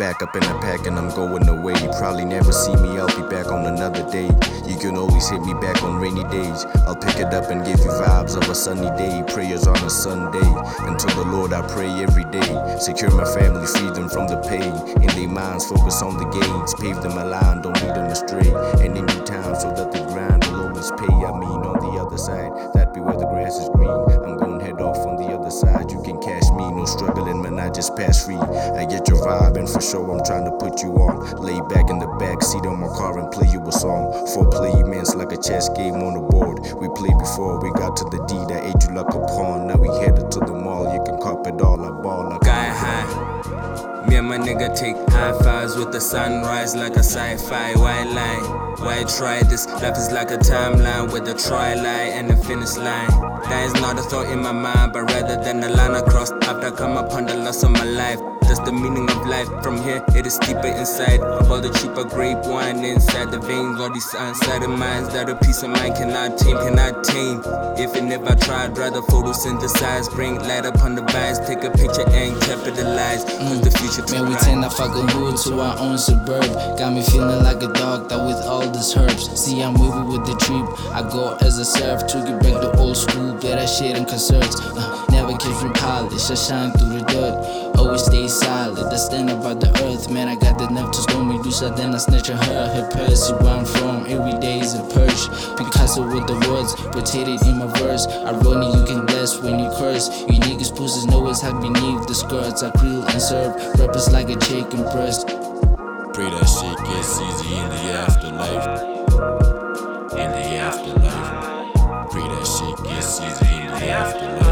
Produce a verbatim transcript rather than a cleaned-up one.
back up in the pack and I'm going away. You probably never see me, I'll be back on another day. You can always hit me back on rainy days. I'll pick it up and give you vibes of a sunny day. Prayers on a Sunday, and to the Lord I pray every day. Secure my family, free them from the pain. In their minds, focus on the gains. Pave them a line, don't lead them astray. And in due time, so that the grind will always pay. I mean, on the other side, that be where the grass is green. I'm gonna head off on the other side. You can cash me, no struggling, man, I just pass free. I get your vibe, and for sure I'm trying to put you on. Lay back in the back seat of my car and play you a song. Foreplay, man, it's like a chess game on the board. We played before we got to the D that ate you like a pawn. Now we headed to the mall, you can cop it all, I ball like Guy high. Me and my nigga take high fives with the sunrise like a sci-fi. Why lie? Why try this? Life is like a timeline with a tri-line and a finish line. That is not a thought in my mind, but rather than a line across after I come upon the loss of my life. That's the meaning of life. From here, it is deeper inside. Of all the cheaper grape wine inside the veins, all these unsated minds that a peace of mind cannot tame, cannot tame. If it never tried, rather photosynthesize, bring light upon the vibes, take a picture and capitalize. Cause the future too Man, we bright. turn our fucking hood to our own suburb. Got me feeling like a dog that with all these herbs. See, I'm moving with the trip. I go as a serf to get back to old school, play that shit in concerts. Uh, never catch me polish, I shine through the dirt. Always stay solid, I stand about the earth. Man, I got the nerve to slow me do so, then I snatch her, her purse. See where I'm from, every day is a purge. Picasso with the words, rotated in my verse. Irony, you can bless when you curse. You niggas pussies know it's hot beneath the skirts. I grill and serve rappers like a chicken breast. Pray that shit gets easy in the afterlife. In the afterlife. Pray that shit gets easy in the afterlife.